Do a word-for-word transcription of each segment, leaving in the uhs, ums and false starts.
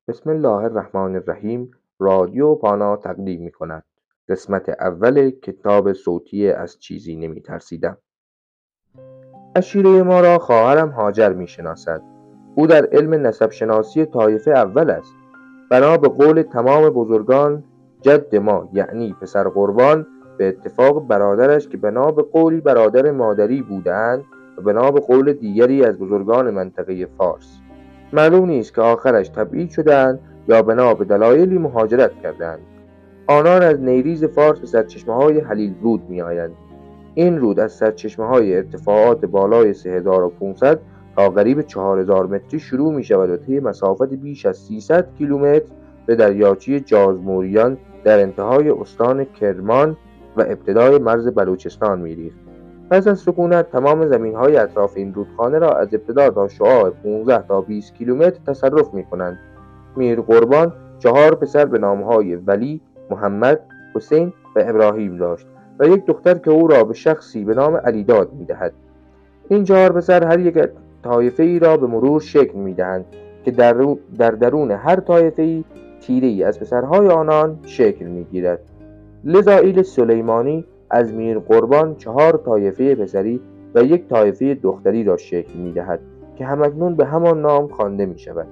بسم الله الرحمن الرحیم. رادیو پانا تقدیم می کند قسمت اول کتاب صوتی از چیزی نمی ترسیدم. عشیره ما را خواهرم هاجر می شناسد. او در علم نسب شناسی طایفه اول است. بنا به قول تمام بزرگان، جد ما یعنی پسر قربان به اتفاق برادرش که بنا به قولی برادر مادری بودند و بنا به قول دیگری از بزرگان منطقه فارس، معلوم نیست که آخرش تبعید شدند یا بنا به دلایلی مهاجرت کردند. آنان از نیریز فارس به سرچشمه‌های هلیل رود می‌آیند. این رود از سرچشمه‌های ارتفاعات بالای سه هزار و پانصد تا قریب چهار هزار متری شروع می‌شود و طی مسافت بیش از سیصد کیلومتر به دریاچه جازموریان در انتهای استان کرمان و ابتدای مرز بلوچستان می‌ریخت. پس از سکونت تمام زمین‌های اطراف این رودخانه را از ابتدا تا شعاع پانزده تا بیست کیلومتر تصرف می‌کنند. میر قربان چهار پسر به نام‌های ولی، محمد، حسین و ابراهیم داشت و یک دختر که او را به شخصی به نام علیداد می‌دهد. این چهار پسر هر یک طایفه ای را به مرور شکل می‌دهند که در, در درون هر طایفه ای تیره‌ای از پسرهای آنان شکل می‌گیرد. لذا ایل سلیمانی از میر قربان چهار طایفه پسری و یک طایفه دختری را شکل می‌دهد که همکنون به همان نام خوانده می‌شود: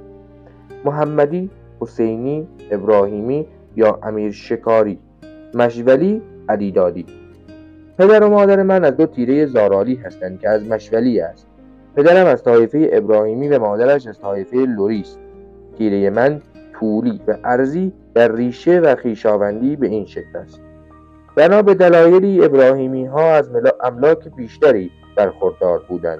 محمدی، حسینی، ابراهیمی یا امیر شکاری، مشولی، علیدادی. پدر و مادر من از دو تیره زارالی هستند که از مشولی است. پدرم از طایفه ابراهیمی و مادرش از طایفه لوری است. تیره من طولی و عرضی در ریشه و خویشاوندی به این شکل است: بنا به دلایلی ابراهیمی ها از املاک بیشتری برخوردار بودند.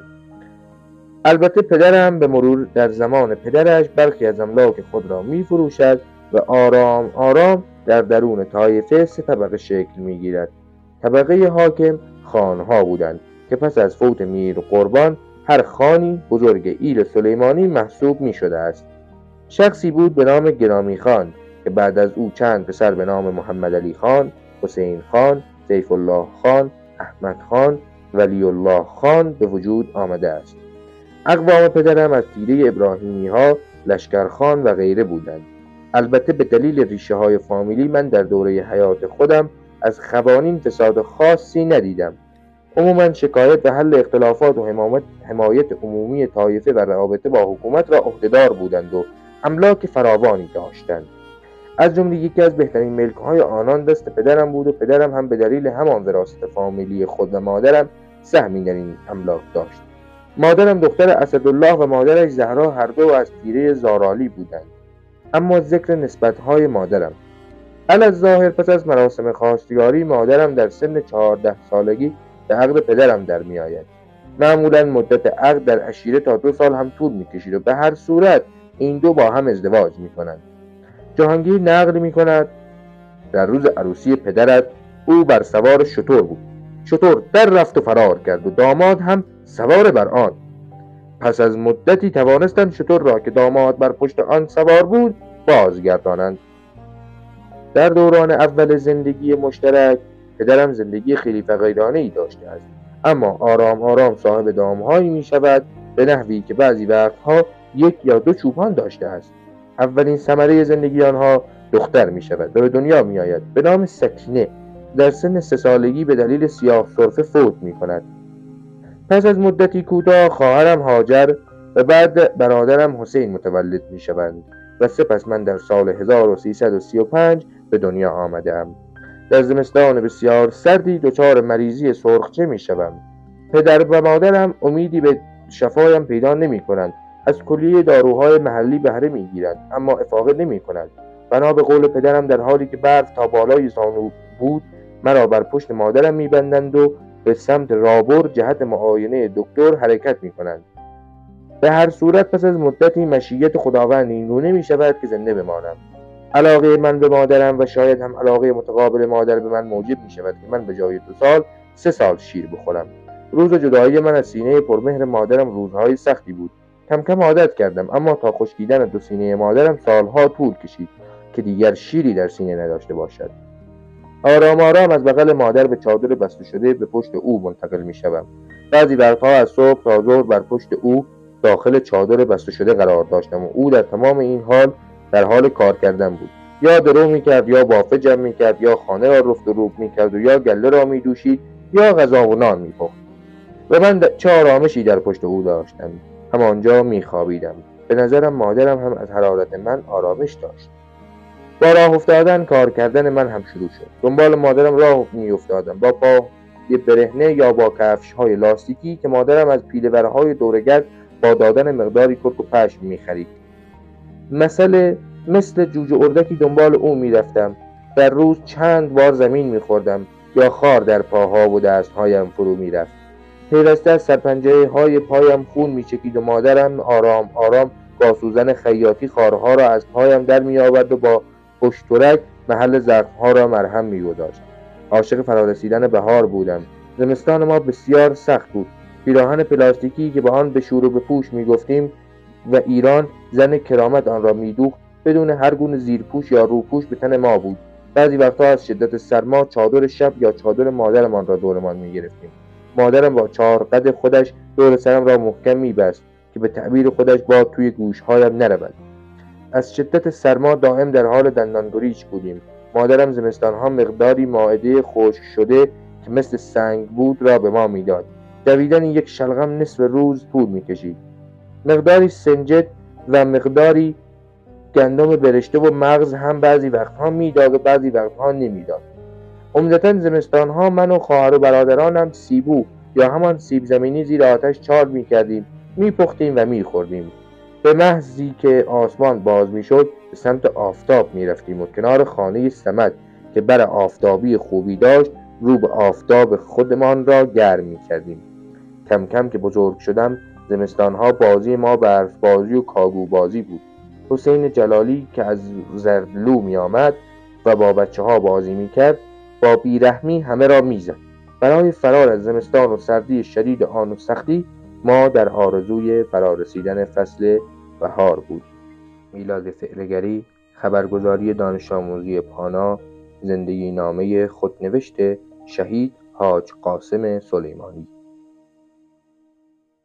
البته پدرم به مرور در زمان پدرش برخی از املاک خود را می فروشد و آرام آرام در درون طایفه سه طبقه شکل می گیرد. طبقه حاکم خانها بودند که پس از فوت میر قربان هر خانی بزرگ ایل سلیمانی محسوب می شده است. شخصی بود به نام گرامی خان که بعد از او چند پسر به نام محمد علی خان، حسین خان، سیف الله خان، احمد خان، ولی الله خان به وجود آمده است. اقوام پدرم از تیره ابراهیمی ها، لشکر خان و غیره بودند. البته به دلیل ریشه های فامیلی من در دوره حیات خودم از قوانین فساد خاصی ندیدم. عموما شکایت و حل اختلافات و حمایت عمومی طایفه و رابطه با حکومت را عهدهدار بودند و املاک فراوانی داشتند. از جمله یکی از بهترین ملک‌های آنان دست پدرم بود و پدرم هم به دلیل همان وراثت فامیلی خود و مادرم سهمی در این املاک داشت. مادرم دختر اسدالله و مادرش زهرا هر دو از تیره زارالی بودند. اما ذکر نسبت‌های مادرم: الظاهر پس از مراسم خواستگاری مادرم در سن چهارده سالگی به عقد پدرم در می آید. معمولا مدت عقد در عشیره تا دو سال هم طول می کشید و به هر صورت این دو با هم ازدواج می کنند. جهانگیر نقل می کند در روز عروسی پدرت او بر سوار شتر بود. شتر در رفت و فرار کرد و داماد هم سوار بر آن. پس از مدتی توانستند شتر را که داماد بر پشت آن سوار بود بازگردانند. در دوران اول زندگی مشترک پدرم زندگی خیلی فقیرانه‌ای داشته است، اما آرام آرام صاحب دامهایی می شود به نحوی که بعضی وقتها یک یا دو چوپان داشته است. اولین ثمره زندگی آنها دختر می شود و به دنیا می آید به نام سکینه. در سن سه سالگی به دلیل سیاه سرفه فوت می کند. پس از مدتی کوتاه خواهرم هاجر و بعد برادرم حسین متولد می شوند و سپس من در سال هزار و سیصد و سی و پنج به دنیا آمدم. در زمستان بسیار سردی دچار مریضی سرخچه می شوم. پدر و مادرم امیدی به شفایم پیدا نمی کنند. از کلیه داروهای محلی بهره می گیرند اما افاقه نمی کنند. بنا به قول پدرم در حالی که برف تا بالای زانو بود مرا بر پشت مادرم می بندند و به سمت رابر جهت معاینه دکتر حرکت می کنند. به هر صورت پس از مدتی مشیت خداوند اینگونه می شود که زنده بمانم. علاقه من به مادرم و شاید هم علاقه متقابل مادر به من موجب می شود که من به جای دو سال سه سال شیر بخورم. روز جدایی من از سینه پرمهر مادرم روزهای سختی بود. کم کم عادت کردم اما تا خشکیدن دو سینه مادرم سالها طول کشید که دیگر شیری در سینه نداشته باشد. آرام آرام از بغل مادر به چادر بسته شده به پشت او منتقل می شدم. بعضی وقتها از صبح تا ظهر بر پشت او داخل چادر بسته شده قرار داشتم و او در تمام این حال در حال کار کردن بود. یا درو میکرد، یا بافه جمع میکرد، یا خانه را رفت و روب میکرد، و یا گله را میدوشید، یا غذا و نان میپخت. و من چه آرامشی در پشت او داشتم. همانجا میخوابیدم. به نظرم مادرم هم از حرارت من آرامش داشت. با راه افتادن کار کردن من هم شروع شد. دنبال مادرم راه میافتادم، با پای برهنه یا با کفش های لاستیکی که مادرم از پیله‌ورهای دورگرد با دادن مقداری کرک و پشم میخرید. مثل مثل جوجه اردکی دنبال او میرفتم. در روز چند بار زمین میخوردم یا خار در پاها و دستهایم فرو میرفت. پیوسته از سرپنجه های پایم خون میچکید و مادرم آرام آرام با سوزن خیاطی خارها را از پایم در میآورد و با پشترک محل زخمها را مرهم میگذاشت. عاشق فرارسیدن بهار بودم. زمستان ما بسیار سخت بود. پیراهن پلاستیکی که به آن به شور و به پوش میگفتیم و ایران زن کرامت آن را میدوخت بدون هر گونه زیرپوش یا روپوش به تن ما بود. بعضی وقتها از شدت سرما چادر شب یا چادر مادرمان را دورمان میگرفتیم. مادرم با چهار قد خودش دور سرم را محکم میبست که به تعبیر خودش باد توی گوشهایم نرود. از شدت سرما دائم در حال دندان گریچ بودیم. مادرم زمستانها مقداری مائده خشک شده که مثل سنگ بود را به ما میداد. دویدن یک شلغم نصف روز طول میکشید. مقداری سنجد و مقداری گندم برشته و مغز هم بعضی وقتها میداد و بعضی وقتها نمیداد. عمدتاً زمستانها من و خواهر و برادرانم سیبو یا همان سیب زمینی زیر آتش چال میکردیم، میپختیم و میخوردیم. به محضی که آسمان باز میشد به سمت آفتاب میرفتیم و کنار خانه صمد که بر آفتابی خوبی داشت رو به آفتاب خودمان را گرم میکردیم. کم کم که بزرگ شدم زمستانها بازی ما برف بازی و کاگو بازی بود. حسین جلالی که از زردلو می آمد و با بچه ها بازی می کرد با بیرحمی همه را می زد. برای فرار از زمستان و سردی شدید آن و سختی ما در آرزوی فرارسیدن فصل بهار بودیم. میلاد فعلگری، خبرگزاری دانش آموزی پانا، زندگی نامه خودنوشت شهید حاج قاسم سلیمانی.